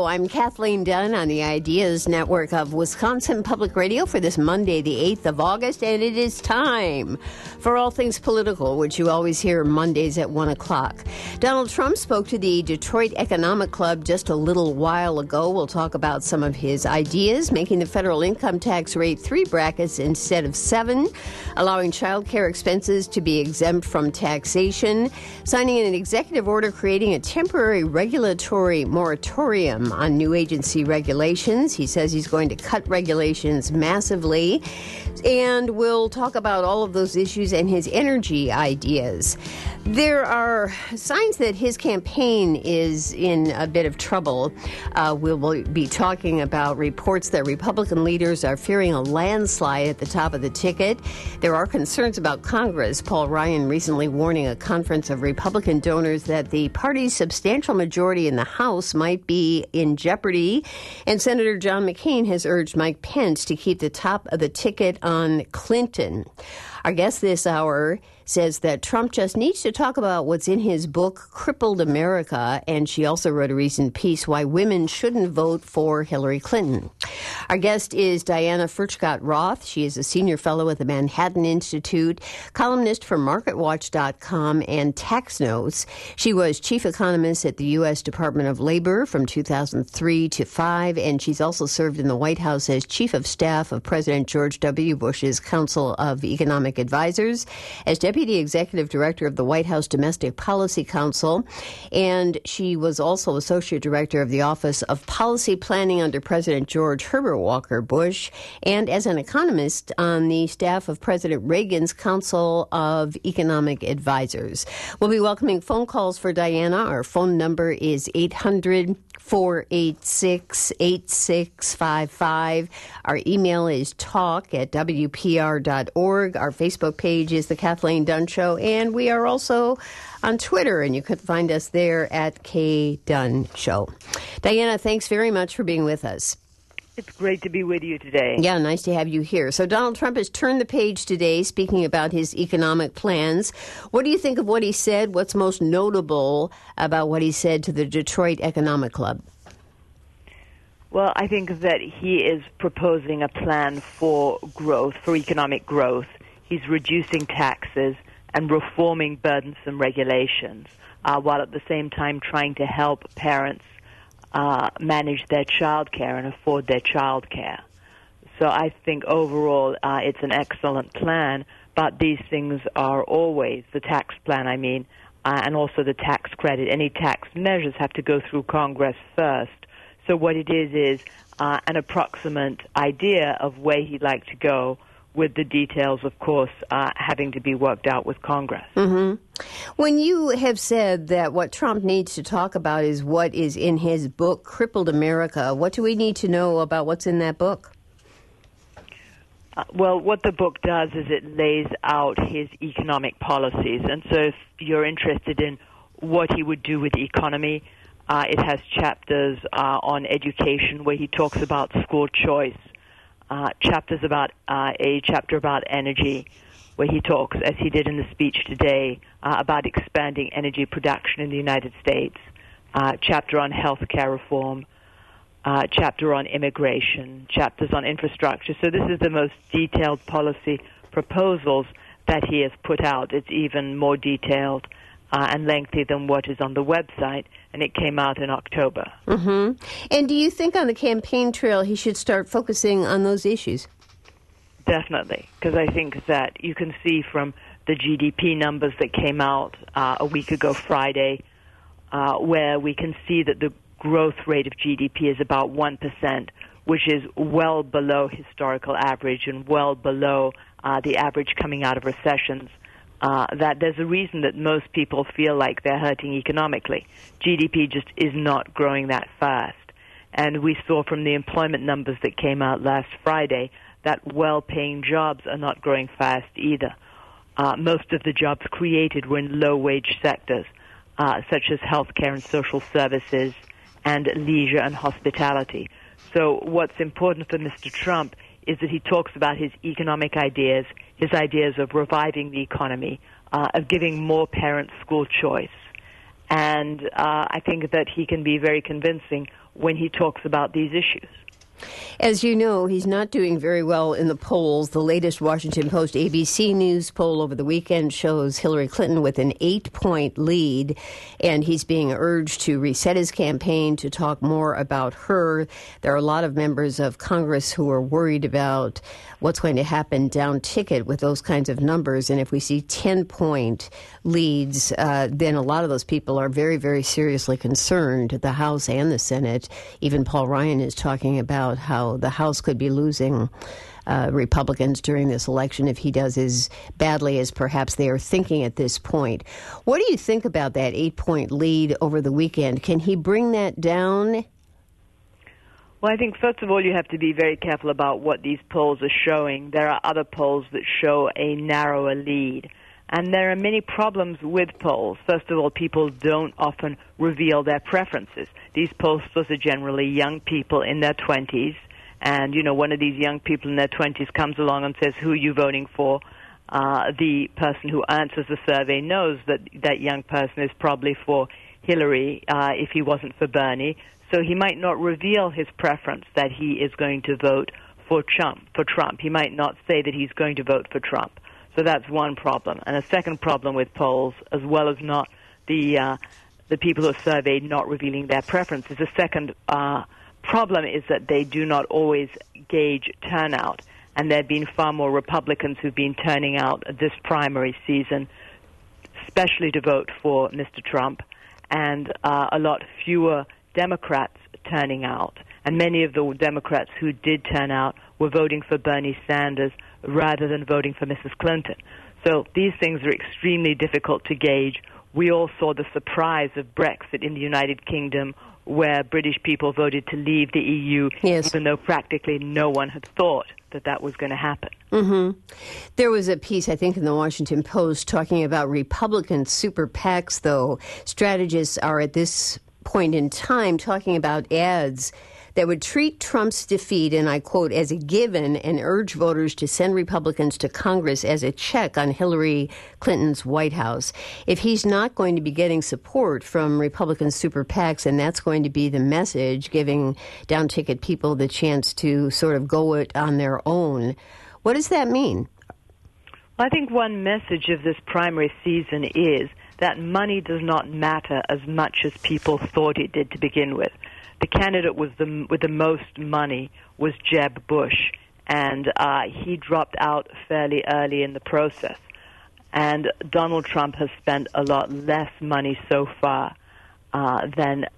I'm Kathleen Dunn on the Ideas Network of Wisconsin Public Radio for this Monday, the 8th of August, and it is time for All Things Political, which you always hear Mondays at 1 o'clock. Donald Trump spoke to the Detroit Economic Club just a little while ago. We'll talk about some of his ideas, making the federal income tax rate 3 brackets instead of 7, allowing child care expenses to be exempt from taxation, signing an executive order creating a temporary regulatory moratorium on new agency regulations. He says he's going to cut regulations massively. And we'll talk about all of those issues and his energy ideas. There are signs that his campaign is in a bit of trouble. We'll be talking about reports that Republican leaders are fearing a landslide at the top of the ticket. There are concerns about Congress. Paul Ryan recently warning a conference of Republican donors that the party's substantial majority in the House might be in jeopardy. And Senator John McCain has urged Mike Pence to keep the top of the ticket on Clinton. Our guest this hour says that Trump just needs to talk about what's in his book, Crippled America, and she also wrote a recent piece, Why Women Shouldn't Vote for Hillary Clinton. Our guest is Diana Furchtgott-Roth. She is a senior fellow at the Manhattan Institute, columnist for MarketWatch.com and Tax Notes. She was chief economist at the U.S. Department of Labor from 2003 to 5, and she's also served in the White House as chief of staff of President George W. Bush's Council of Economic Advisors, as Deputy Executive Director of the White House Domestic Policy Council, and she was also Associate Director of the Office of Policy Planning under President George Herbert Walker Bush, and as an economist on the staff of President Reagan's Council of Economic Advisors. We'll be welcoming phone calls for Diana. Our phone number is 800-486-8655. Our email is talk@wpr.org. Our Facebook page is The Kathleen Dunn Show, and we are also on Twitter, and you can find us there at K Dunn Show. Diana, thanks very much for being with us. It's great to be with you today. Yeah, nice to have you here. So Donald Trump has turned the page today, speaking about his economic plans. What do you think of what he said? What's most notable about what he said to the Detroit Economic Club? Well, I think that he is proposing a plan for growth, for economic growth. He's reducing taxes and reforming burdensome regulations, while at the same time trying to help parents manage their child care and afford their child care. So I think overall it's an excellent plan, but these things are always, the tax plan, and also the tax credit. Any tax measures have to go through Congress first. So what it is an approximate idea of where he'd like to go, with the details, of course, having to be worked out with Congress. Mm-hmm. When you have said that what Trump needs to talk about is what is in his book, Crippled America, what do we need to know about what's in that book? Well, what the book does is it lays out his economic policies. And so if you're interested in what he would do with the economy, it has chapters on education where he talks about school choice. A chapter about energy, where he talks, as he did in the speech today, about expanding energy production in the United States. Chapter on health care reform. Chapter on immigration. Chapters on infrastructure. So this is the most detailed policy proposals that he has put out. It's even more detailed and lengthy than what is on the website, and it came out in October. Mm-hmm. And do you think on the campaign trail he should start focusing on those issues? Definitely, because I think that you can see from the GDP numbers that came out a week ago Friday, where we can see that the growth rate of GDP is about 1%, which is well below historical average and well below the average coming out of recessions. That there's a reason that most people feel like they're hurting economically. GDP just is not growing that fast. And we saw from the employment numbers that came out last Friday that well-paying jobs are not growing fast either. Most of the jobs created were in low-wage sectors, such as healthcare and social services and leisure and hospitality. So what's important for Mr. Trump is that he talks about his economic ideas, his ideas of reviving the economy, of giving more parents school choice, And I think that he can be very convincing when he talks about these issues. As you know, he's not doing very well in the polls. The latest Washington Post ABC News poll over the weekend shows Hillary Clinton with an 8-point lead, and he's being urged to reset his campaign to talk more about her. There are a lot of members of Congress who are worried about what's going to happen down ticket with those kinds of numbers, and if we see 10-point leads, then a lot of those people are very, very seriously concerned, the House and the Senate. Even Paul Ryan is talking about how the House could be losing Republicans during this election if he does as badly as perhaps they are thinking at this point. What do you think about that 8-point lead over the weekend? Can he bring that down? Well, I think, first of all, you have to be very careful about what these polls are showing. There are other polls that show a narrower lead. And there are many problems with polls. First of all, people don't often reveal their preferences. These pollsters are generally young people in their 20s. And, you know, one of these young people in their 20s comes along and says, who are you voting for? The person who answers the survey knows that that young person is probably for Hillary if he wasn't for Bernie. So he might not reveal his preference that he is going to vote for Trump. He might not say that he's going to vote for Trump. So that's one problem. And a second problem with polls, as well as not the people who are surveyed not revealing their preferences, the second problem is that they do not always gauge turnout. And there have been far more Republicans who've been turning out this primary season, especially to vote for Mr. Trump, and a lot fewer Democrats turning out. And many of the Democrats who did turn out were voting for Bernie Sanders rather than voting for Mrs. Clinton. So these things are extremely difficult to gauge. We all saw the surprise of Brexit in the United Kingdom, where British people voted to leave the EU, yes, even though practically no one had thought that that was going to happen. Mm-hmm. There was a piece, I think, in the Washington Post talking about Republican super PACs, though. Strategists are at this point in time talking about ads that would treat Trump's defeat, and I quote, as a given and urge voters to send Republicans to Congress as a check on Hillary Clinton's White House. If he's not going to be getting support from Republican super PACs, and that's going to be the message, giving down-ticket people the chance to sort of go it on their own, what does that mean? I think one message of this primary season is that money does not matter as much as people thought it did to begin with. The candidate with the most money was Jeb Bush, and he dropped out fairly early in the process. And Donald Trump has spent a lot less money so far than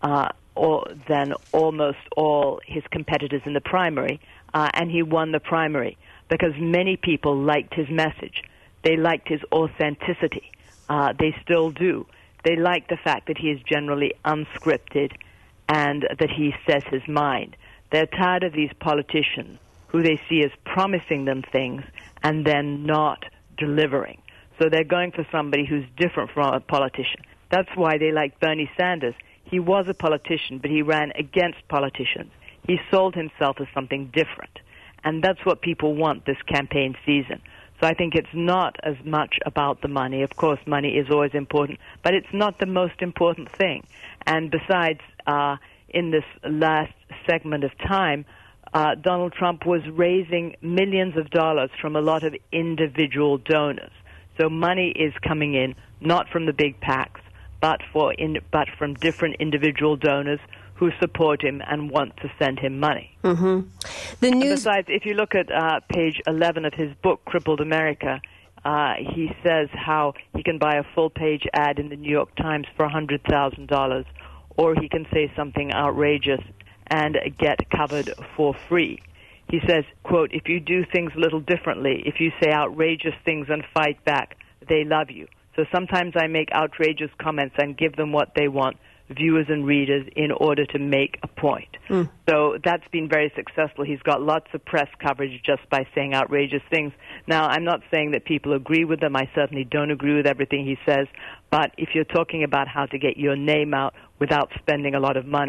almost all his competitors in the primary, and he won the primary because many people liked his message. They liked his authenticity. They still do. They like the fact that he is generally unscripted and that he says his mind. They're tired of these politicians who they see as promising them things and then not delivering. So they're going for somebody who's different from a politician. That's why they like Bernie Sanders. He was a politician, but he ran against politicians. He sold himself as something different. And that's what people want this campaign season. So I think it's not as much about the money. Of course, money is always important, but it's not the most important thing. And besides, in this last segment of time, Donald Trump was raising millions of dollars from a lot of individual donors. So money is coming in, not from the big PACs, but from different individual donors who support him and want to send him money. Mm-hmm. Besides, if you look at page 11 of his book, Crippled America, he says how he can buy a full-page ad in the New York Times for $100,000, or he can say something outrageous and get covered for free. He says, quote, if you do things a little differently, if you say outrageous things and fight back, they love you. So sometimes I make outrageous comments and give them what they want, viewers and readers, in order to make a point. So that's been very successful. He's got lots of press coverage just by saying outrageous things. Now, I'm not saying that people agree with him. I certainly don't agree with everything he says. But if you're talking about how to get your name out without spending a lot of money,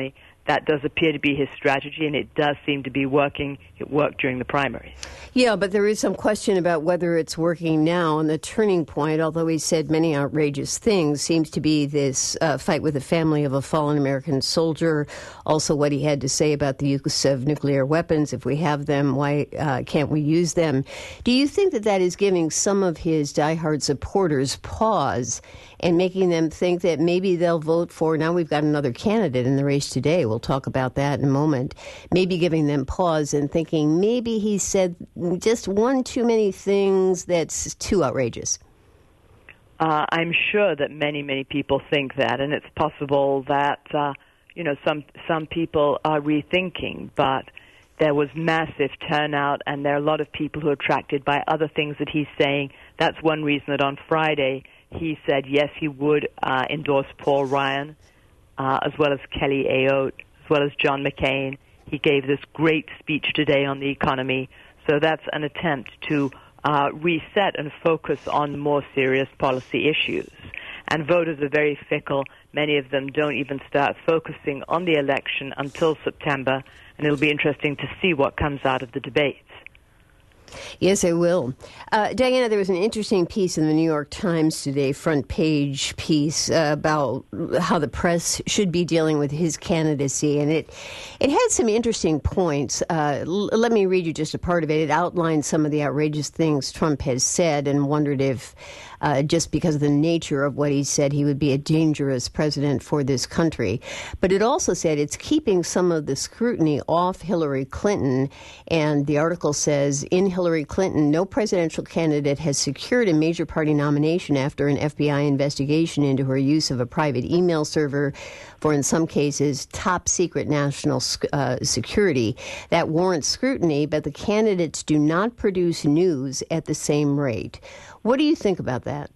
that does appear to be his strategy, and it does seem to be working. It worked during the primaries. Yeah, but there is some question about whether it's working now. And the turning point, although he said many outrageous things, seems to be this fight with the family of a fallen American soldier. Also, what he had to say about the use of nuclear weapons. If we have them, why can't we use them? Do you think that that is giving some of his diehard supporters pause and making them think that maybe they'll vote for, now we've got another candidate in the race today, we'll talk about that in a moment, maybe giving them pause and thinking maybe he said just one too many things that's too outrageous? I'm sure that many people think that, and it's possible that some people are rethinking, but there was massive turnout, and there are a lot of people who are attracted by other things that he's saying. That's one reason that on Friday he said yes, he would endorse Paul Ryan, as well as Kelly Ayotte, as well as John McCain. He gave this great speech today on the economy. So that's an attempt to reset and focus on more serious policy issues. And voters are very fickle. Many of them don't even start focusing on the election until September, and it'll be interesting to see what comes out of the debates. Yes, I will. Diana, there was an interesting piece in the New York Times today, front page piece, about how the press should be dealing with his candidacy. And it had some interesting points. Let me read you just a part of it. It outlined some of the outrageous things Trump has said and wondered if just because of the nature of what he said, he would be a dangerous president for this country. But it also said it's keeping some of the scrutiny off Hillary Clinton. And the article says, in Hillary Clinton, no presidential candidate has secured a major party nomination after an FBI investigation into her use of a private email server for, in some cases, top secret national security. That warrants scrutiny, but the candidates do not produce news at the same rate. What do you think about that?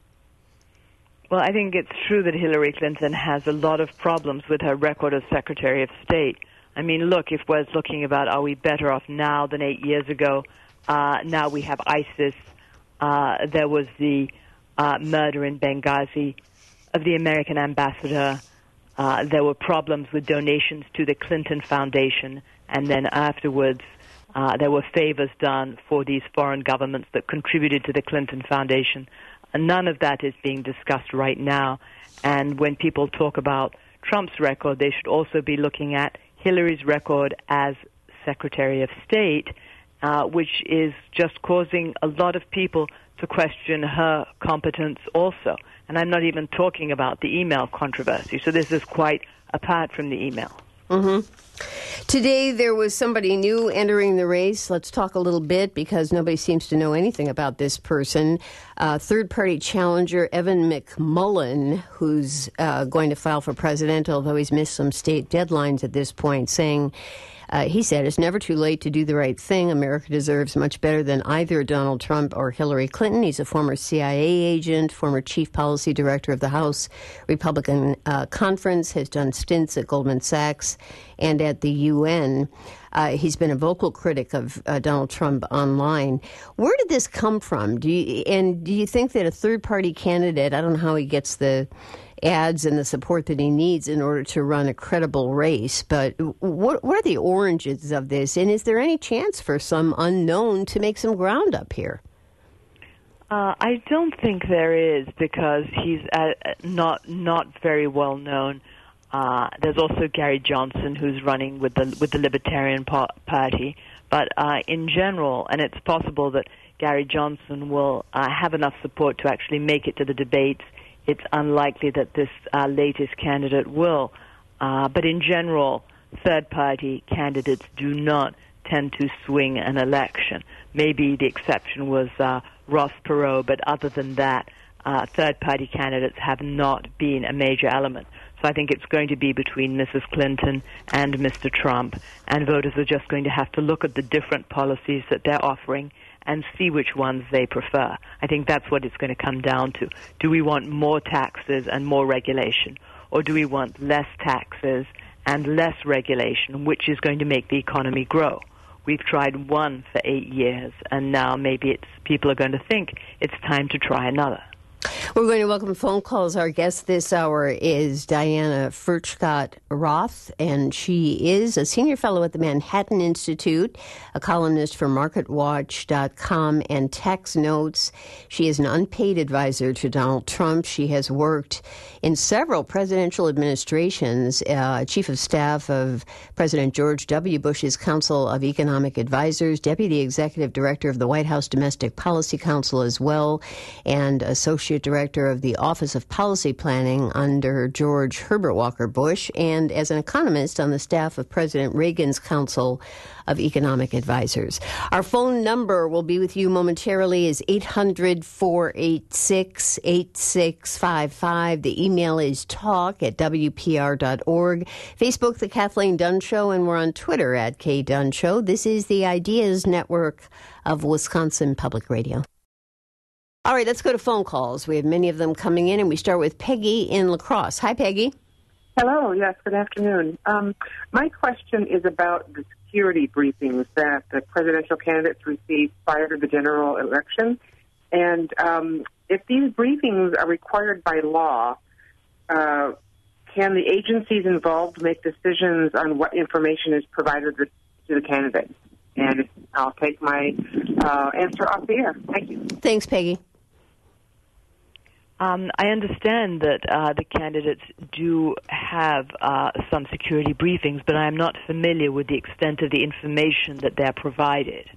Well, I think it's true that Hillary Clinton has a lot of problems with her record as Secretary of State. I mean, look, if we're looking about are we better off now than 8 years ago, now we have ISIS. There was the murder in Benghazi of the American ambassador. There were problems with donations to the Clinton Foundation, and then afterwards there were favors done for these foreign governments that contributed to the Clinton Foundation. None of that is being discussed right now. And when people talk about Trump's record, they should also be looking at Hillary's record as Secretary of State, which is just causing a lot of people to question her competence also. And I'm not even talking about the email controversy. So this is quite apart from the email. Mm-hmm. Today, there was somebody new entering the race. Let's talk a little bit because nobody seems to know anything about this person. Third-party challenger Evan McMullin, who's going to file for president, although he's missed some state deadlines at this point, saying, he said, it's never too late to do the right thing. America deserves much better than either Donald Trump or Hillary Clinton. He's a former CIA agent, former chief policy director of the House Republican Conference, has done stints at Goldman Sachs and at the UN. He's been a vocal critic of Donald Trump online. Where did this come from? Do you think that a third-party candidate, I don't know how he gets the ads and the support that he needs in order to run a credible race, but what are the origins of this? And is there any chance for some unknown to make some ground up here? I don't think there is, because he's not very well known. There's also Gary Johnson, who's running with the Libertarian Party. But in general, and it's possible that Gary Johnson will have enough support to actually make it to the debates. It's unlikely that this latest candidate will. But in general, third-party candidates do not tend to swing an election. Maybe the exception was Ross Perot, but other than that, third-party candidates have not been a major element. So I think it's going to be between Mrs. Clinton and Mr. Trump, and voters are just going to have to look at the different policies that they're offering and see which ones they prefer. I think that's what it's going to come down to. Do we want more taxes and more regulation, or do we want less taxes and less regulation, which is going to make the economy grow? We've tried one for 8 years, and now maybe people are going to think it's time to try another. We're going to welcome phone calls. Our guest this hour is Diana Furchtgott-Roth, and she is a senior fellow at the Manhattan Institute, a columnist for MarketWatch.com and Tax Notes. She is an unpaid advisor to Donald Trump. She has worked in several presidential administrations, chief of staff of President George W. Bush's Council of Economic Advisors, deputy executive director of the White House Domestic Policy Council as well, and associate director of the Office of Policy Planning under George Herbert Walker Bush, and as an economist on the staff of President Reagan's Council of Economic Advisors. Our phone number will be with you momentarily is 800-486-8655. The email is talk@wpr.org. Facebook, The Kathleen Dunn Show, and we're on Twitter @KDunn This is the Ideas Network of Wisconsin Public Radio. All right, let's go to phone calls. We have many of them coming in, and we start with Peggy in La Crosse. Hi, Peggy. Hello, yes, good afternoon. My question is about the security briefings that the presidential candidates received prior to the general election. And if these briefings are required by law, can the agencies involved make decisions on what information is provided to the candidates? And I'll take my answer off the air. Thank you. Thanks, Peggy. I understand that the candidates do have some security briefings, but I'm not familiar with the extent of the information that they're provided.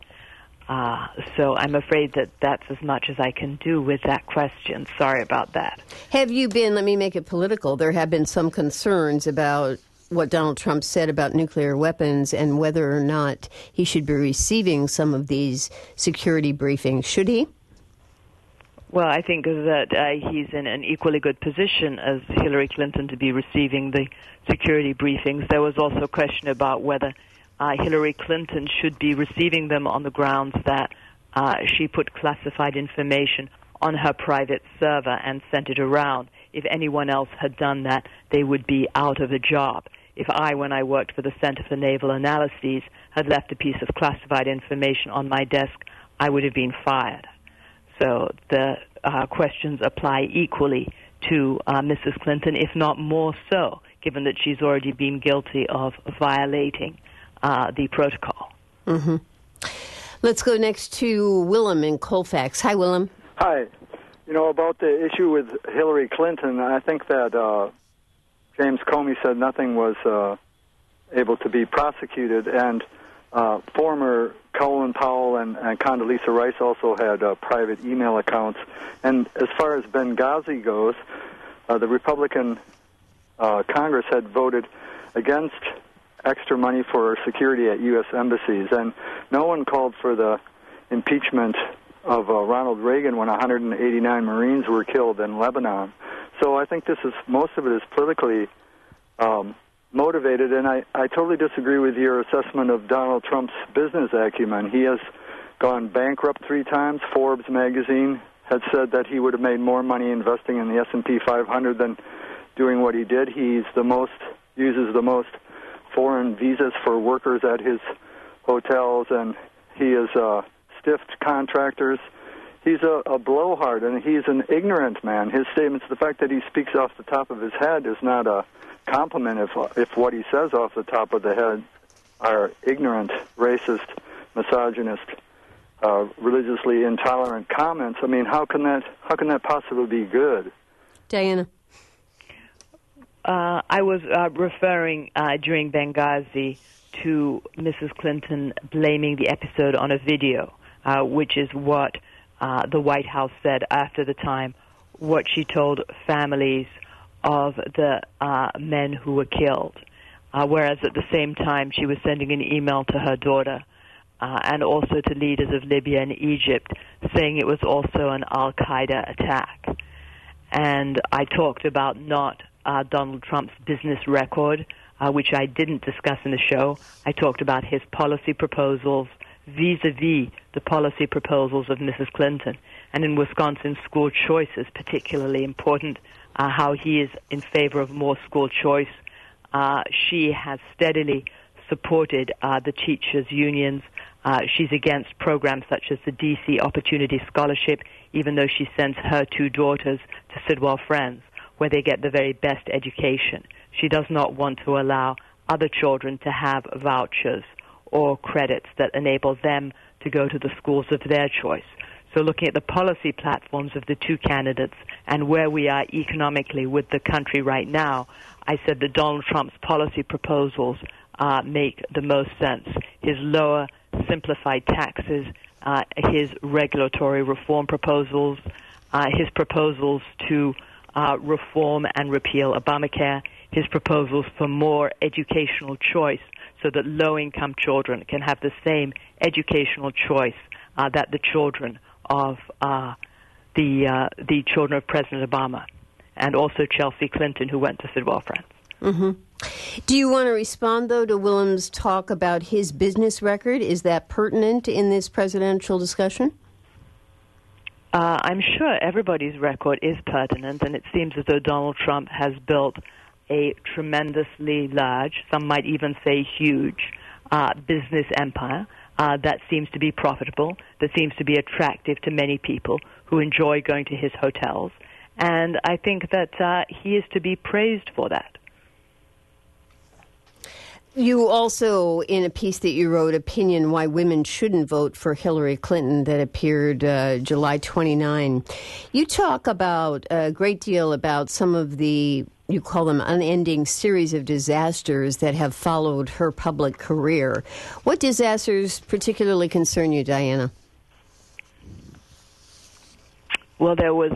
So I'm afraid that that's as much as I can do with that question. Sorry about that. Have you been, let me make it political, there have been some concerns about what Donald Trump said about nuclear weapons and whether or not he should be receiving some of these security briefings. Should he? Well, I think that he's in an equally good position as Hillary Clinton to be receiving the security briefings. There was also a question about whether Hillary Clinton should be receiving them on the grounds that she put classified information on her private server and sent it around. If anyone else had done that, they would be out of a job. If I, when I worked for the Center for Naval Analyses, had left a piece of classified information on my desk, I would have been fired. So the questions apply equally to Mrs. Clinton, if not more so, given that she's already been guilty of violating the protocol. Mm-hmm. Let's go next to Willem in Colfax. Hi, Willem. Hi. You know, about the issue with Hillary Clinton, I think that James Comey said nothing was able to be prosecuted, and former Colin Powell and Condoleezza Rice also had private email accounts. And as far as Benghazi goes, the Republican Congress had voted against extra money for security at U.S. embassies, and no one called for the impeachment of Ronald Reagan when 189 Marines were killed in Lebanon. So I think most of it is politically motivated, and I totally disagree with your assessment of Donald Trump's business acumen. He has gone bankrupt 3 times. Forbes magazine had said that he would have made more money investing in the S&P 500 than doing what he did. Uses the most foreign visas for workers at his hotels, and he has stiffed contractors. He's a blowhard, and he's an ignorant man. His statements, the fact that he speaks off the top of his head is not a compliment if what he says off the top of the head are ignorant, racist, misogynist, religiously intolerant comments. I mean, how can that possibly be good? Diana. I was referring during Benghazi to Mrs. Clinton blaming the episode on a video, which is what the White House said after the time, what she told families of the men who were killed, whereas at the same time she was sending an email to her daughter and also to leaders of Libya and Egypt saying it was also an al-Qaeda attack. And I talked about not Donald Trump's business record, which I didn't discuss in the show. I talked about his policy proposals vis-a-vis the policy proposals of Mrs. Clinton. And in Wisconsin, school choice is particularly important, how he is in favor of more school choice. She has steadily supported the teachers' unions She's against programs such as the DC Opportunity Scholarship, even though she sends her 2 daughters to Sidwell Friends, where they get the very best education. She does not want to allow other children to have vouchers or credits that enable them to go to the schools of their choice. So looking at the policy platforms of the 2 candidates and where we are economically with the country right now, I said that Donald Trump's policy proposals make the most sense. His lower simplified taxes, his regulatory reform proposals, his proposals to reform and repeal Obamacare, his proposals for more educational choice so that low-income children can have the same educational choice that the children of the children of President Obama, and also Chelsea Clinton, who went to Sidwell Friends. Mm-hmm. Do you want to respond, though, to Willem's talk about his business record? Is that pertinent in this presidential discussion? I'm sure everybody's record is pertinent, and it seems as though Donald Trump has built a tremendously large, some might even say huge, business empire that seems to be profitable, that seems to be attractive to many people who enjoy going to his hotels. And I think that he is to be praised for that. You also, in a piece that you wrote, Opinion Why Women Shouldn't Vote for Hillary Clinton, that appeared July 29, you talk about a great deal about some of the, you call them unending series of disasters that have followed her public career. What disasters particularly concern you, Diana? Well, there were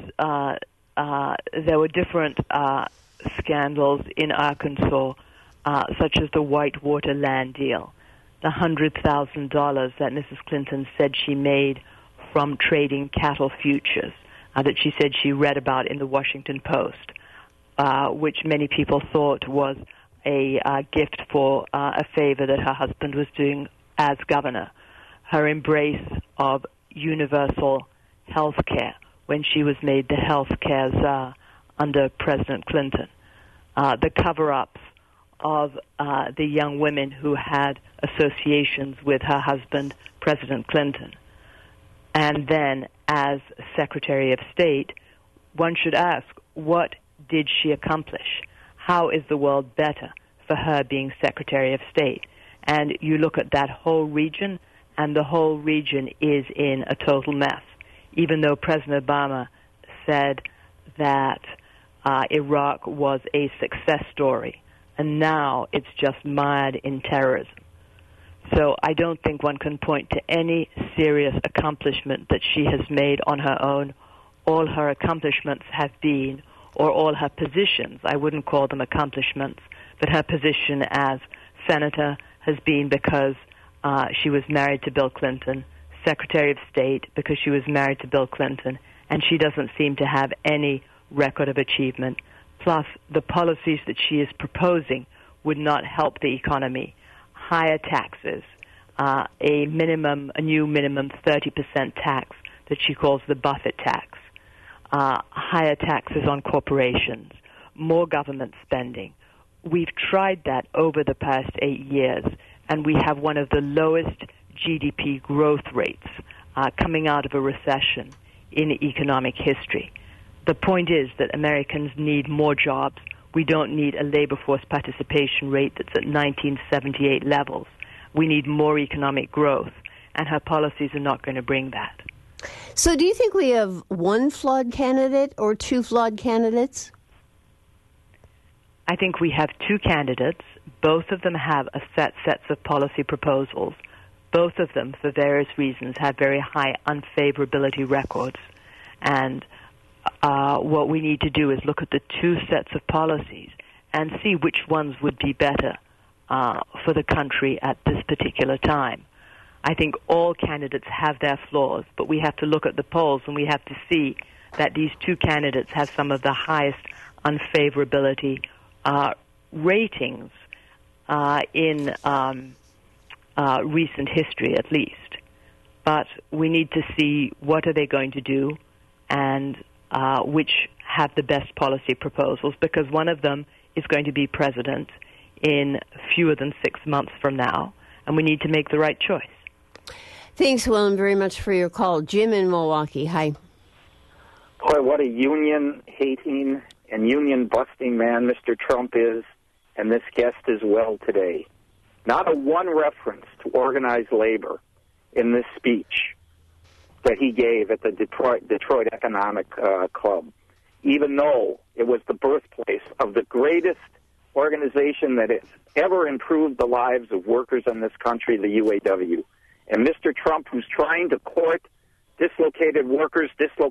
different scandals in Arkansas, such as the Whitewater land deal, the $100,000 that Mrs. Clinton said she made from trading cattle futures, that she said she read about in the Washington Post, which many people thought was a gift for a favor that her husband was doing as governor. Her embrace of universal health care when she was made the health care czar under President Clinton, the cover-ups of the young women who had associations with her husband, President Clinton. And then, as Secretary of State, one should ask, what did she accomplish? How is the world better for her being Secretary of State? And you look at that whole region, and the whole region is in a total mess. Even though President Obama said that Iraq was a success story, and now it's just mired in terrorism. So I don't think one can point to any serious accomplishment that she has made on her own. All her accomplishments have been, or all her positions, I wouldn't call them accomplishments, but her position as senator has been because she was married to Bill Clinton, Secretary of State because she was married to Bill Clinton, and she doesn't seem to have any record of achievement. Plus, the policies that she is proposing would not help the economy. Higher taxes, a new minimum 30% tax that she calls the Buffett tax, higher taxes on corporations, more government spending. We've tried that over the past 8 years, and we have one of the lowest GDP growth rates coming out of a recession in economic history. The point is that Americans need more jobs. We don't need a labor force participation rate that's at 1978 levels. We need more economic growth, and her policies are not going to bring that. So do you think we have one flawed candidate or 2 flawed candidates? I think we have 2 candidates. Both of them have sets of policy proposals. Both of them, for various reasons, have very high unfavorability records. And what we need to do is look at the 2 sets of policies and see which ones would be better for the country at this particular time. I think all candidates have their flaws, but we have to look at the polls and we have to see that these 2 candidates have some of the highest unfavorability ratings in recent history, at least. But we need to see what are they going to do and which have the best policy proposals, because one of them is going to be president in fewer than 6 months from now, and we need to make the right choice. Thanks, Willem, very much for your call. Jim in Milwaukee, hi. Boy, what a union-hating and union-busting man Mr. Trump is, and this guest as well today. Not a one reference to organized labor in this speech that he gave at the Detroit Economic Club, even though it was the birthplace of the greatest organization that has ever improved the lives of workers in this country, the UAW. And Mr. Trump, who's trying to court dislocated workers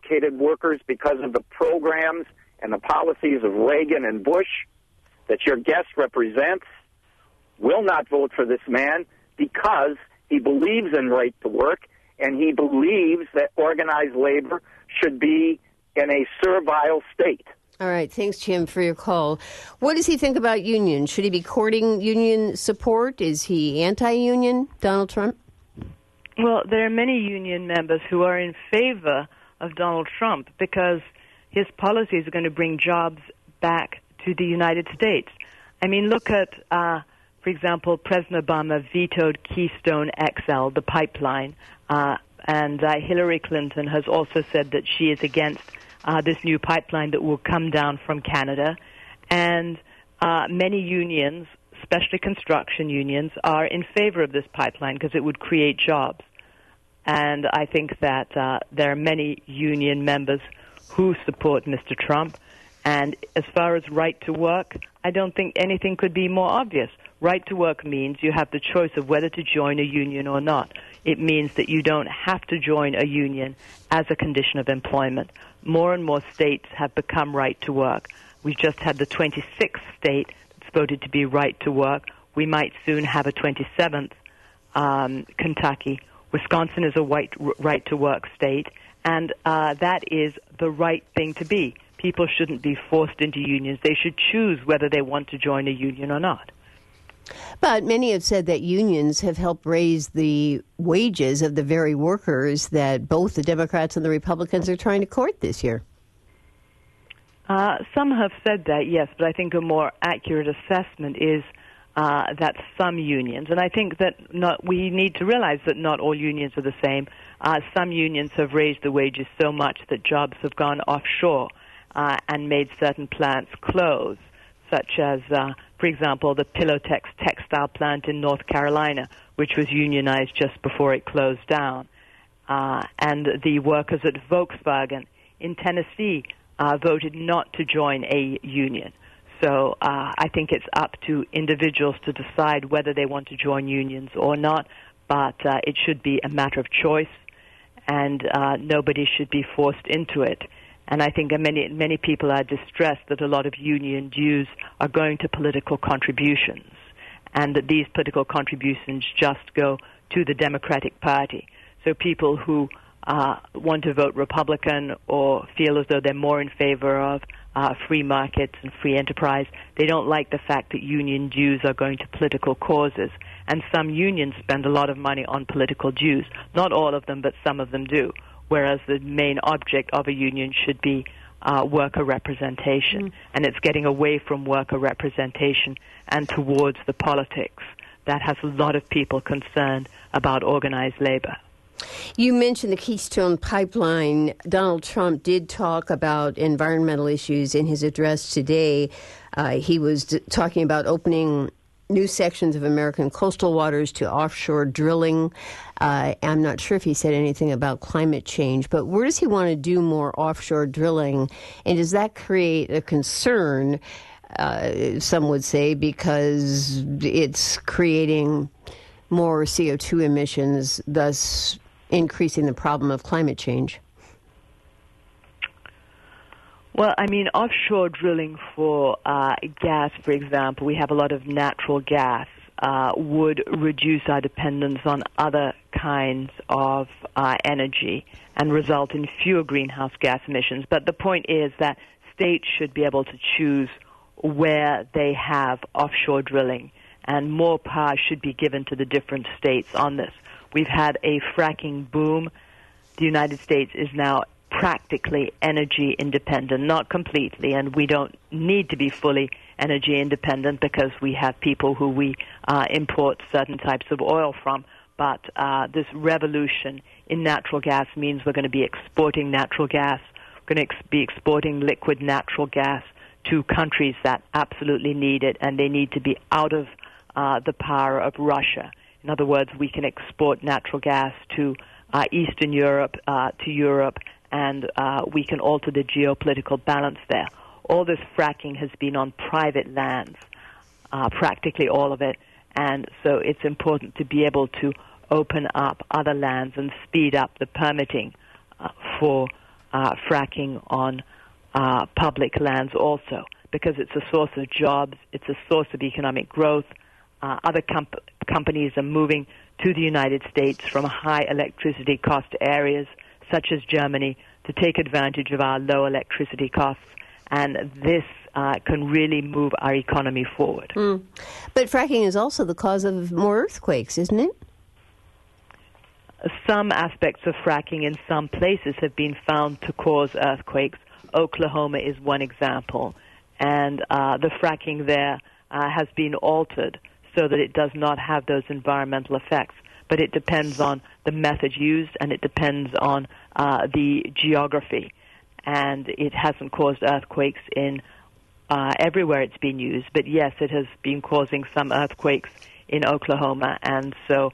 because of the programs and the policies of Reagan and Bush that your guest represents, will not vote for this man because he believes in right to work and he believes that organized labor should be in a servile state. All right. Thanks, Jim, for your call. What does he think about unions? Should he be courting union support? Is he anti-union, Donald Trump? Well, there are many union members who are in favor of Donald Trump because his policies are going to bring jobs back to the United States. I mean, look at, for example, President Obama vetoed Keystone XL, the pipeline, and Hillary Clinton has also said that she is against this new pipeline that will come down from Canada. And many unions, especially construction unions, are in favor of this pipeline because it would create jobs. And I think that there are many union members who support Mr. Trump. And as far as right to work, I don't think anything could be more obvious. Right to work means you have the choice of whether to join a union or not. It means that you don't have to join a union as a condition of employment. More and more states have become right to work. We've just had the 26th state that's voted to be right to work. We might soon have a 27th, Kentucky. Wisconsin is a right to work state, and that is the right thing to be. People shouldn't be forced into unions. They should choose whether they want to join a union or not. But many have said that unions have helped raise the wages of the very workers that both the Democrats and the Republicans are trying to court this year. Some have said that, yes, but I think a more accurate assessment is that some unions, and I think that we need to realize that not all unions are the same. Some unions have raised the wages so much that jobs have gone offshore and made certain plants close, such as, for example, the Pillowtex textile plant in North Carolina, which was unionized just before it closed down. And the workers at Volkswagen in Tennessee voted not to join a union. So I think it's up to individuals to decide whether they want to join unions or not, but it should be a matter of choice, and nobody should be forced into it. And I think many people are distressed that a lot of union dues are going to political contributions, and that these political contributions just go to the Democratic Party. So people who want to vote Republican or feel as though they're more in favor of free markets and free enterprise, they don't like the fact that union dues are going to political causes. And some unions spend a lot of money on political dues. Not all of them, but some of them do. Whereas the main object of a union should be worker representation. And it's getting away from worker representation and towards the politics that has a lot of people concerned about organized labor. You mentioned the Keystone Pipeline. Donald Trump did talk about environmental issues in his address today. He was talking about opening new sections of American coastal waters to offshore drilling. I'm not sure if he said anything about climate change, but where does he want to do more offshore drilling? And does that create a concern, some would say, because it's creating more CO2 emissions, thus increasing the problem of climate change? Well, I mean, offshore drilling for gas, for example, we have a lot of natural gas, would reduce our dependence on other kinds of energy and result in fewer greenhouse gas emissions. But the point is that states should be able to choose where they have offshore drilling, and more power should be given to the different states on this. We've had a fracking boom. The United States is now practically energy independent, not completely, and we don't need to be fully energy independent because we have people who we import certain types of oil from. but this revolution in natural gas means we're going to be exporting natural gas. We're going to be exporting liquid natural gas to countries that absolutely need it, and they need to be out of the power of Russia. In other words, we can export natural gas to Eastern Europe, and we can alter the geopolitical balance there. All this fracking has been on private lands, practically all of it, and so it's important to be able to open up other lands and speed up the permitting for fracking on public lands also, because it's a source of jobs, it's a source of economic growth. Other companies are moving to the United States from high electricity cost areas, such as Germany, to take advantage of our low electricity costs, and this can really move our economy forward. But fracking is also the cause of more earthquakes, isn't it? Some aspects of fracking in some places have been found to cause earthquakes. Oklahoma is one example, and the fracking there has been altered so that it does not have those environmental effects. But it depends on the method used, and it depends on the geography. And it hasn't caused earthquakes in everywhere it's been used, but yes, it has been causing some earthquakes in Oklahoma, and so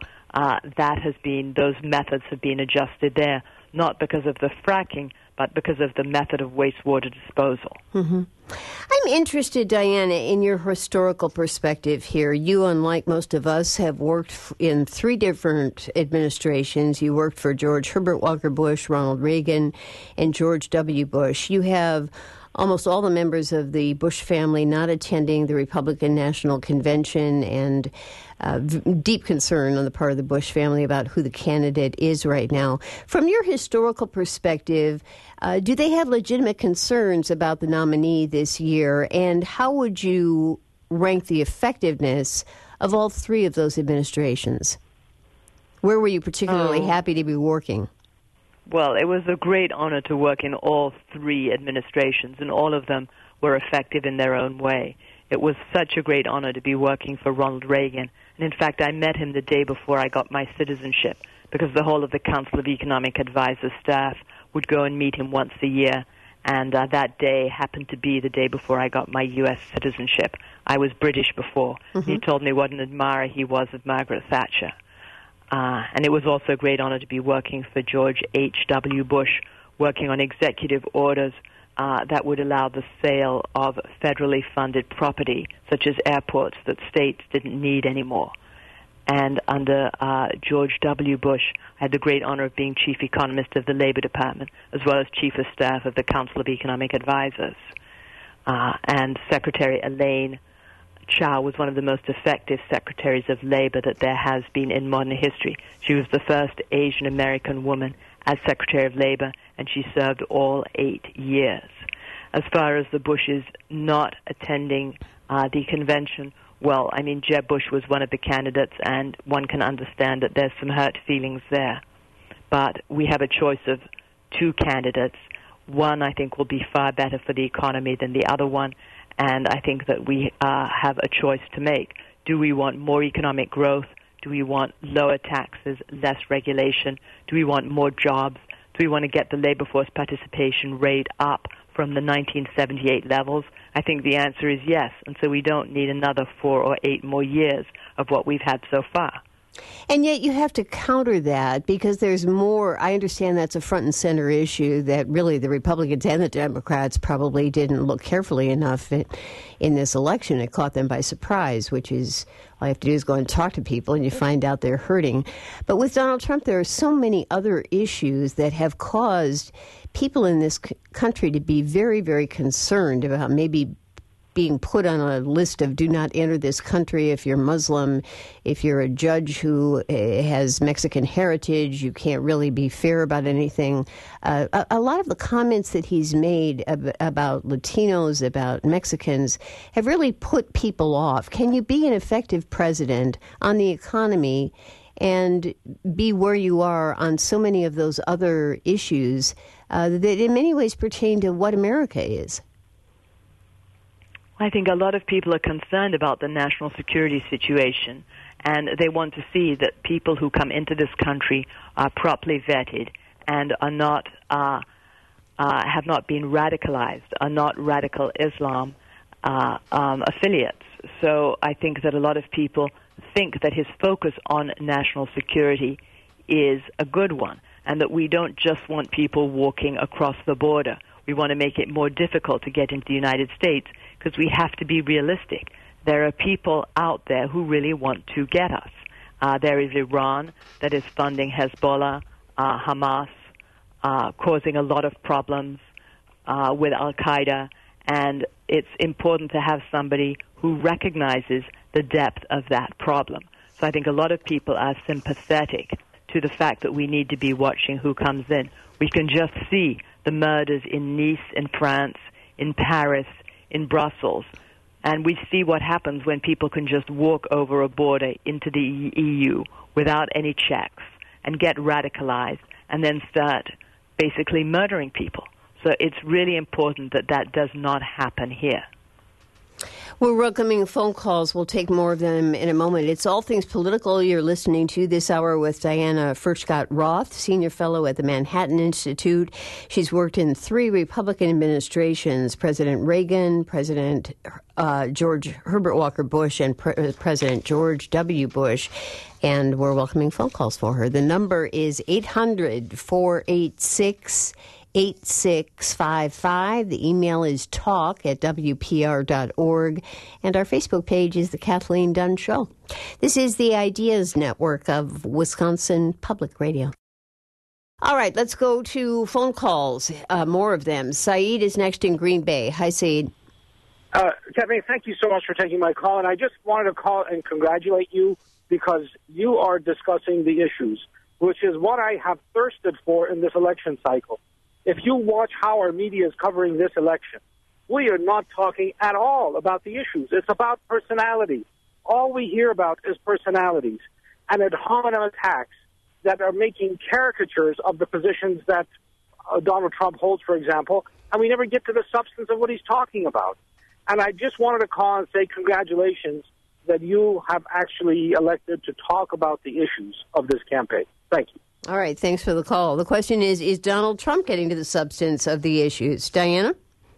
those methods have been adjusted there, not because of the fracking, but because of the method of wastewater disposal. Mm-hmm. I'm interested, Diana, in your historical perspective here. You, unlike most of us, have worked in 3 different administrations. You worked for George Herbert Walker Bush, Ronald Reagan, and George W. Bush. You have almost all the members of the Bush family not attending the Republican National Convention, and deep concern on the part of the Bush family about who the candidate is right now. From your historical perspective, do they have legitimate concerns about the nominee this year, and how would you rank the effectiveness of all 3 of those administrations? Where were you particularly happy to be working? Well, it was a great honor to work in all 3 administrations, and all of them were effective in their own way. It was such a great honor to be working for Ronald Reagan. And in fact, I met him the day before I got my citizenship, because the whole of the Council of Economic Advisors staff would go and meet him once a year. And that day happened to be the day before I got my U.S. citizenship. I was British before. Mm-hmm. He told me what an admirer he was of Margaret Thatcher. And it was also a great honor to be working for George H.W. Bush, working on executive orders that would allow the sale of federally funded property, such as airports that states didn't need anymore. And under George W. Bush, I had the great honor of being chief economist of the Labor Department, as well as chief of staff of the Council of Economic Advisors. And Secretary Elaine Chao was one of the most effective secretaries of labor that there has been in modern history. She was the first Asian American woman as Secretary of Labor, and she served all 8 years. As far as the Bushes not attending the convention, well, I mean, Jeb Bush was one of the candidates, and one can understand that there's some hurt feelings there. But we have a choice of 2 candidates. One, I think, will be far better for the economy than the other one, and I think that we have a choice to make. Do we want more economic growth? Do we want lower taxes, less regulation? Do we want more jobs? Do we want to get the labor force participation rate up from the 1978 levels? I think the answer is yes, and so we don't need another 4 or 8 more years of what we've had so far. And yet you have to counter that, because there's more. I understand that's a front and center issue that really the Republicans and the Democrats probably didn't look carefully enough in this election. It caught them by surprise, which is all you have to do is go and talk to people and you find out they're hurting. But with Donald Trump, there are so many other issues that have caused people in this country to be very, very concerned about maybe being put on a list of do not enter this country if you're Muslim, if you're a judge who has Mexican heritage, you can't really be fair about anything. A lot of the comments that he's made about Latinos, about Mexicans, have really put people off. Can you be an effective president on the economy and be where you are on so many of those other issues that in many ways pertain to what America is? I think a lot of people are concerned about the national security situation, And they want to see that people who come into this country are properly vetted and are not have not been radicalized, are not radical Islam affiliates. So I think that a lot of people think that his focus on national security is a good one, and that we don't just want people walking across the border. We want to make it more difficult to get into the United States because we have to be realistic. There are people out there who really want to get us. There is Iran that is funding Hezbollah, Hamas, causing a lot of problems with Al-Qaeda, and it's important to have somebody who recognizes the depth of that problem. So I think a lot of people are sympathetic to the fact that we need to be watching who comes in. We can just see the murders in Nice, in France, in Paris, in Brussels, and we see what happens when people can just walk over a border into the EU without any checks and get radicalized and then start basically murdering people. So it's really important that that does not happen here. We're welcoming phone calls. We'll take more of them in a moment. It's All Things Political you're listening to this hour with Diana Furchtgott-Roth, Senior Fellow at the Manhattan Institute. She's worked in 3 Republican administrations, President Reagan, President George Herbert Walker Bush, and President George W. Bush. And we're welcoming phone calls for her. The number is 800-486-8655. The email is talk@wpr.org. And our Facebook page is The Kathleen Dunn Show. This is the Ideas Network of Wisconsin Public Radio. All right, let's go to phone calls, more of them. Saeed is next in Green Bay. Hi, Saeed. Kathleen, thank you so much for taking my call. And I just wanted to call and congratulate you because you are discussing the issues, which is what I have thirsted for in this election cycle. If you watch how our media is covering this election, we are not talking at all about the issues. It's about personality. All we hear about is personalities and ad hominem attacks that are making caricatures of the positions that Donald Trump holds, for example, and we never get to the substance of what he's talking about. And I just wanted to call and say congratulations that you have actually elected to talk about the issues of this campaign. Thank you. All right, thanks for the call. The question is Donald Trump getting to the substance of the issues? Diana?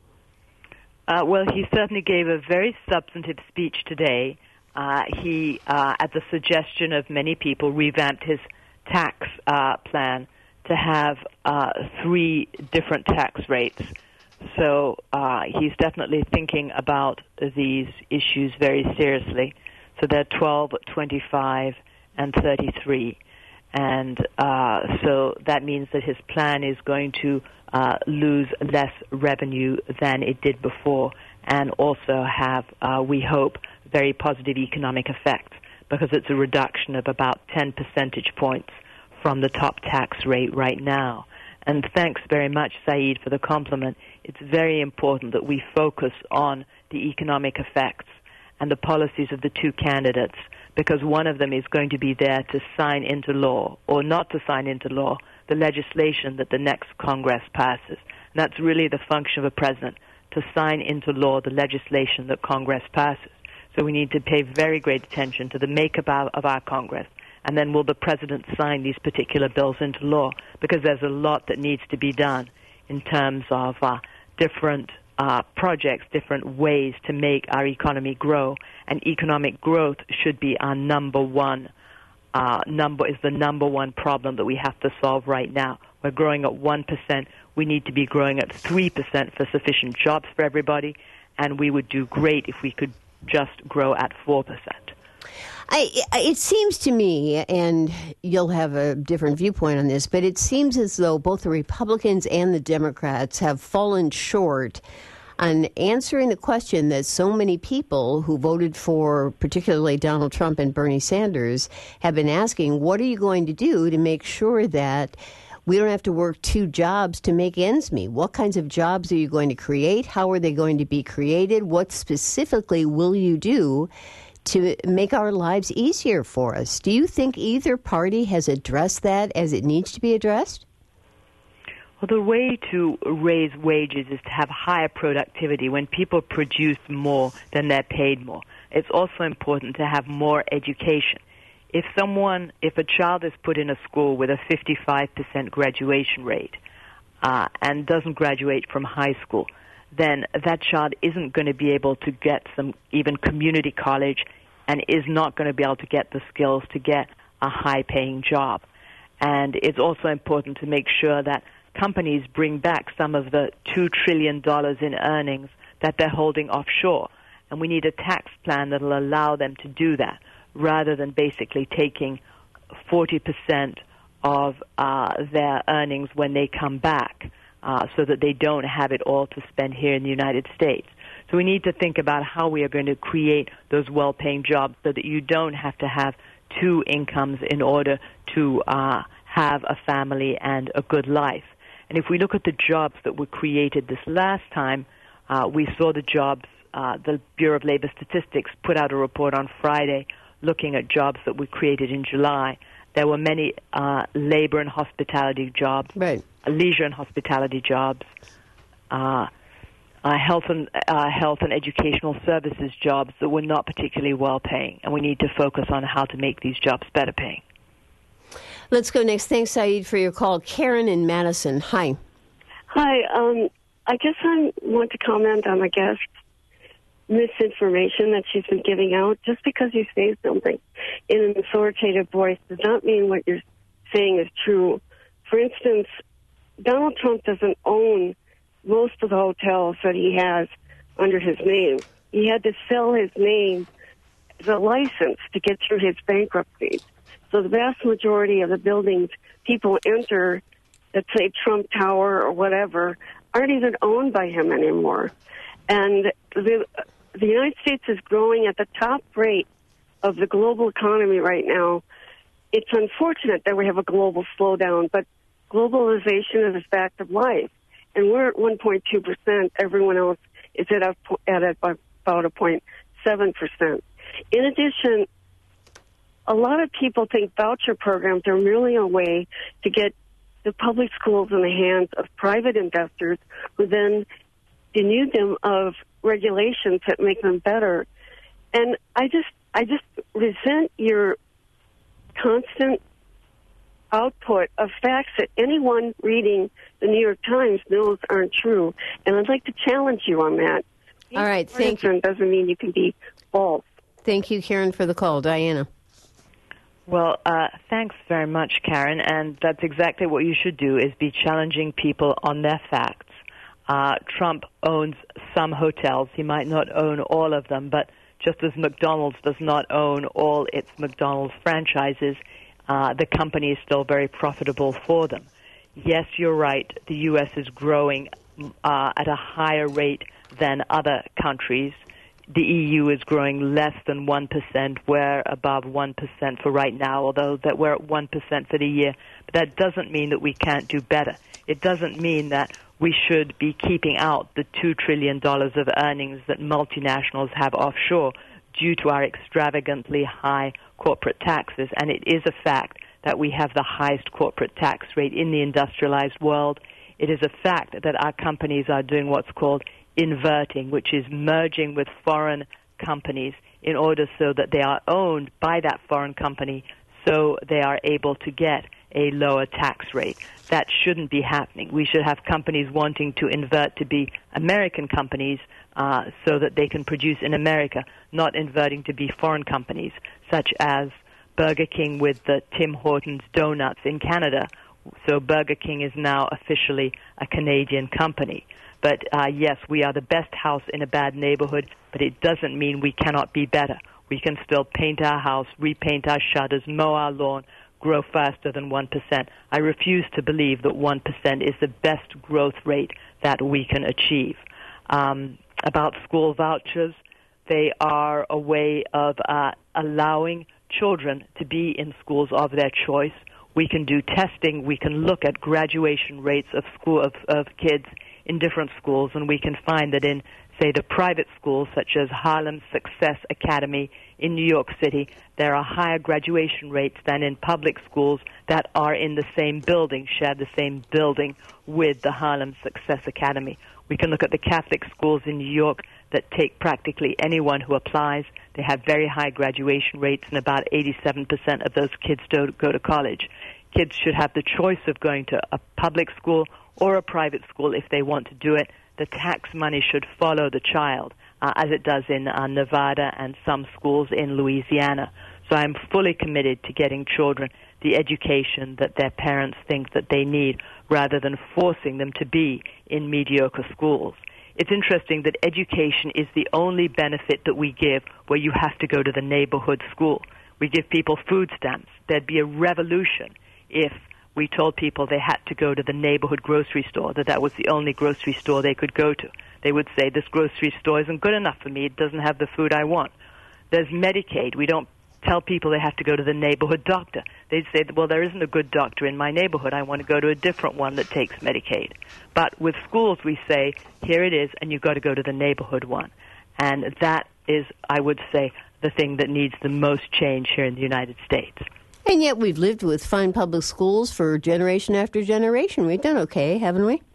Well, he certainly gave a very substantive speech today. He, at the suggestion of many people, revamped his tax plan to have 3 different tax rates. So he's definitely thinking about these issues very seriously. So they're 12, 25, and 33. And so that means that his plan is going to lose less revenue than it did before, and also have, we hope, very positive economic effects, because it's a reduction of about 10 percentage points from the top tax rate right now. And thanks very much, Saeed, for the compliment. It's very important that we focus on the economic effects and the policies of the 2 candidates, because one of them is going to be there to sign into law, or not to sign into law, the legislation that the next Congress passes. And that's really the function of a president, to sign into law the legislation that Congress passes. So we need to pay very great attention to the makeup of our Congress. And then will the president sign these particular bills into law? Because there's a lot that needs to be done in terms of different projects, different ways to make our economy grow. And economic growth should be our number one problem that we have to solve right now. We're growing at 1%. We need to be growing at 3% for sufficient jobs for everybody. And we would do great if we could just grow at 4%. It seems to me, and you'll have a different viewpoint on this, but it seems as though both the Republicans and the Democrats have fallen short on answering the question that so many people who voted for particularly Donald Trump and Bernie Sanders have been asking. What are you going to do to make sure that we don't have to work 2 jobs to make ends meet? What kinds of jobs are you going to create? How are they going to be created? What specifically will you do to make our lives easier for us? Do you think either party has addressed that as it needs to be addressed? Well, the way to raise wages is to have higher productivity. When people produce more, then they're paid more. It's also important to have more education. if a child is put in a school with a 55% graduation rate and doesn't graduate from high school, then that child isn't going to be able to get some even community college and is not going to be able to get the skills to get a high-paying job. And it's also important to make sure that companies bring back some of the $2 trillion in earnings that they're holding offshore. And we need a tax plan that will allow them to do that, rather than basically taking 40% of their earnings when they come back, so that they don't have it all to spend here in the United States. So we need to think about how we are going to create those well-paying jobs so that you don't have to have two incomes in order to have a family and a good life. And if we look at the jobs that were created this last time, we saw the jobs, the Bureau of Labor Statistics put out a report on Friday looking at jobs that were created in July. There were many labor and hospitality jobs, right, leisure and hospitality jobs, health and educational services jobs that were not particularly well paying, and we need to focus on how to make these jobs better paying. Let's go next. Thanks, Saeed, for your call. Karen in Madison. Hi. Hi. I guess I want to comment on the guest misinformation that she's been giving out. Just because you say something in an authoritative voice does not mean what you're saying is true. For instance, Donald Trump doesn't own most of the hotels that he has under his name. He had to sell his name as a license to get through his bankruptcy. So the vast majority of the buildings people enter, let's say Trump Tower or whatever, aren't even owned by him anymore. And the United States is growing at the top rate of the global economy right now. It's unfortunate that we have a global slowdown, but globalization is a fact of life. And we're at 1.2%. Everyone else is at about a 0.7%. In addition, a lot of people think voucher programs are merely a way to get the public schools in the hands of private investors who then denude them of regulations that make them better. And I just resent your constant output of facts that anyone reading the New York Times knows aren't true. And I'd like to challenge you on that. All right, thank you. Doesn't mean you can be false. Thank you, Karen, for the call. Diana. Well, thanks very much, Karen, and that's exactly what you should do, is be challenging people on their facts. Trump owns some hotels. He might not own all of them, but just as McDonald's does not own all its McDonald's franchises, the company is still very profitable for them. Yes, you're right, the U.S. is growing at a higher rate than other countries. The EU is growing less than 1%. We're above 1% for right now, although that we're at 1% for the year. But that doesn't mean that we can't do better. It doesn't mean that we should be keeping out the $2 trillion of earnings that multinationals have offshore due to our extravagantly high corporate taxes. And it is a fact that we have the highest corporate tax rate in the industrialized world. It is a fact that our companies are doing what's called inverting, which is merging with foreign companies in order so that they are owned by that foreign company so they are able to get a lower tax rate. That shouldn't be happening. We should have companies wanting to invert to be American companies so that they can produce in America, not inverting to be foreign companies, such as Burger King with the Tim Hortons donuts in Canada. So Burger King is now officially a Canadian company. But yes, we are the best house in a bad neighborhood, but it doesn't mean we cannot be better. We can still paint our house, repaint our shutters, mow our lawn, grow faster than 1%. I refuse to believe that 1% is the best growth rate that we can achieve. About school vouchers, they are a way of allowing children to be in schools of their choice. We can do testing. We can look at graduation rates of kids in different schools, and we can find that in, say, the private schools, such as Harlem Success Academy in New York City, there are higher graduation rates than in public schools that are in the same building, share the same building with the Harlem Success Academy. We can look at the Catholic schools in New York. that take practically anyone who applies. They have very high graduation rates, and about 87% of those kids don't go to college. Kids should have the choice of going to a public school or a private school if they want to do it. The tax money should follow the child, as it does in Nevada and some schools in Louisiana. So I'm fully committed to getting children the education that their parents think that they need, rather than forcing them to be in mediocre schools. It's interesting that education is the only benefit that we give where you have to go to the neighborhood school. We give people food stamps. There'd be a revolution if we told people they had to go to the neighborhood grocery store, that was the only grocery store they could go to. They would say, this grocery store isn't good enough for me. It doesn't have the food I want. There's Medicaid. We don't tell people they have to go to the neighborhood doctor. They'd say, well, there isn't a good doctor in my neighborhood. I want to go to a different one that takes Medicaid. But with schools, we say, here it is, and you've got to go to the neighborhood one. And that is, I would say, the thing that needs the most change here in the United States. And yet we've lived with fine public schools for generation after generation. We've done okay, haven't we?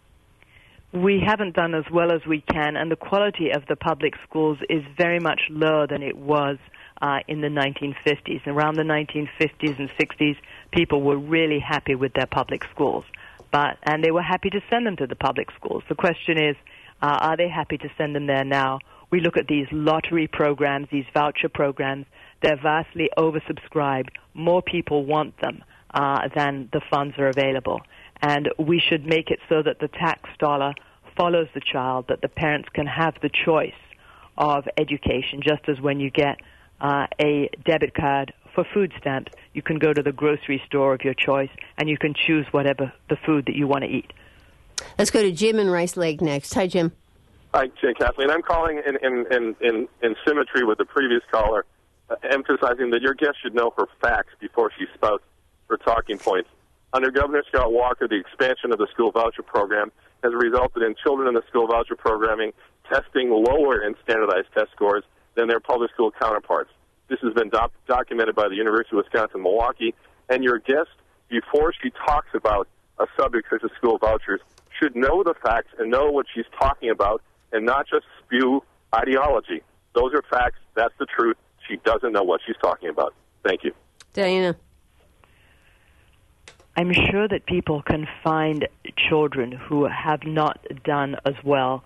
We haven't done as well as we can, and the quality of the public schools is very much lower than it was in the 1950s. Around the 1950s and 60s, people were really happy with their public schools, and they were happy to send them to the public schools. The question is, are they happy to send them there now? We look at these lottery programs, these voucher programs. They're vastly oversubscribed. More people want them than the funds are available. And we should make it so that the tax dollar follows the child, that the parents can have the choice of education, just as when you get a debit card for food stamps, you can go to the grocery store of your choice and you can choose whatever the food that you want to eat. Let's go to Jim in Rice Lake next. Hi, Jim. Hi, Jane Kathleen. I'm calling in symmetry with the previous caller, emphasizing that your guest should know her facts before she spouts her talking points. Under Governor Scott Walker, the expansion of the school voucher program has resulted in children in the school voucher programming testing lower in standardized test scores than their public school counterparts. This has been documented by the University of Wisconsin-Milwaukee, and your guest, before she talks about a subject such as school vouchers, should know the facts and know what she's talking about and not just spew ideology. Those are facts. That's the truth. She doesn't know what she's talking about. Thank you. Diana. I'm sure that people can find children who have not done as well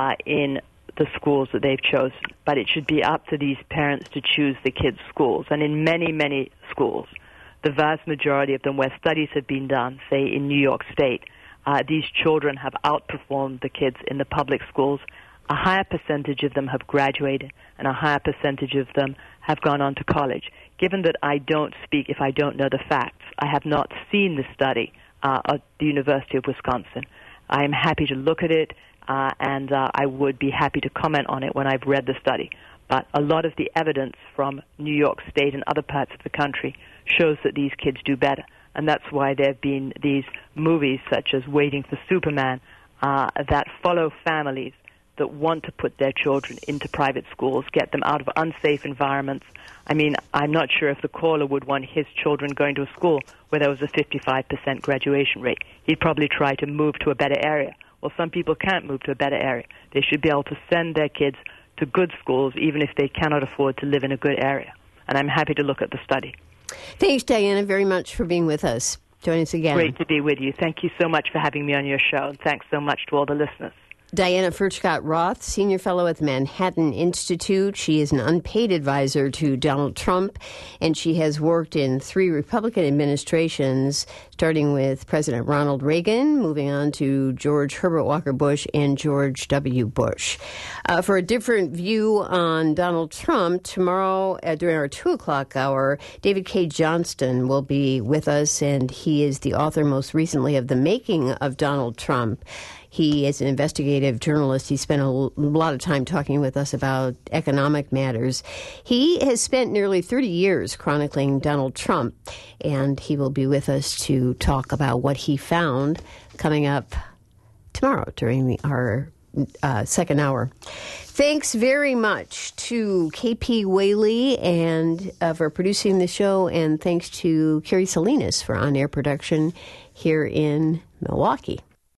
in the schools that they've chosen, but it should be up to these parents to choose the kids' schools. And in many, many schools, the vast majority of them where studies have been done, say in New York State, these children have outperformed the kids in the public schools. A higher percentage of them have graduated, and a higher percentage of them have gone on to college. Given that I don't speak if I don't know the facts, I have not seen the study at the University of Wisconsin. I am happy to look at it, and I would be happy to comment on it when I've read the study. But a lot of the evidence from New York State and other parts of the country shows that these kids do better. And that's why there have been these movies such as Waiting for Superman that follow families that want to put their children into private schools, get them out of unsafe environments. I mean, I'm not sure if the caller would want his children going to a school where there was a 55% graduation rate. He'd probably try to move to a better area. Well, some people can't move to a better area. They should be able to send their kids to good schools even if they cannot afford to live in a good area. And I'm happy to look at the study. Thanks, Diana, very much for being with us. Join us again. Great to be with you. Thank you so much for having me on your show, and thanks so much to all the listeners. Diana Furchtgott-Roth, Senior Fellow at the Manhattan Institute. She is an unpaid advisor to Donald Trump, and she has worked in 3 Republican administrations, starting with President Ronald Reagan, moving on to George Herbert Walker Bush and George W. Bush. For a different view on Donald Trump, tomorrow during our 2 o'clock hour, David K. Johnston will be with us, and he is the author most recently of The Making of Donald Trump. He is an investigative journalist. He spent a lot of time talking with us about economic matters. He has spent nearly 30 years chronicling Donald Trump, and he will be with us to talk about what he found coming up tomorrow during our second hour. Thanks very much to KP Whaley and for producing the show, and thanks to Carrie Salinas for on-air production here in Milwaukee.